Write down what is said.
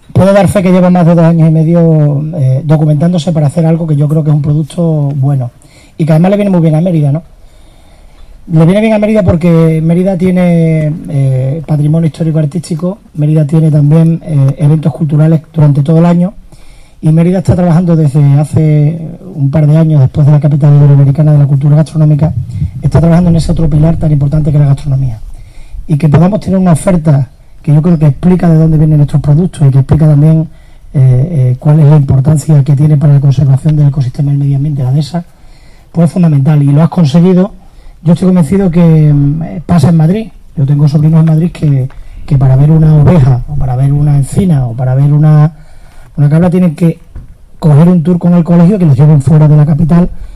puedo dar fe que lleva más de 2 años y medio documentándose para hacer algo que yo creo que es un producto bueno y que además le viene muy bien a Mérida, ¿no? Le viene bien a Mérida porque Mérida tiene patrimonio histórico artístico, Mérida tiene también eventos culturales durante todo el año, y Mérida está trabajando desde hace un par de años, después de la capital iberoamericana de la cultura gastronómica, está trabajando en ese otro pilar tan importante que es la gastronomía. Y que podamos tener una oferta que yo creo que explica de dónde vienen nuestros productos y que explica también cuál es la importancia que tiene para la conservación del ecosistema del medio ambiente, la dehesa, pues es fundamental. Y lo has conseguido. Yo estoy convencido que pasa en Madrid. Yo tengo sobrinos en Madrid que para ver una oveja, o para ver una encina, o para ver una cabra, tienen que coger un tour con el colegio, que los lleven fuera de la capital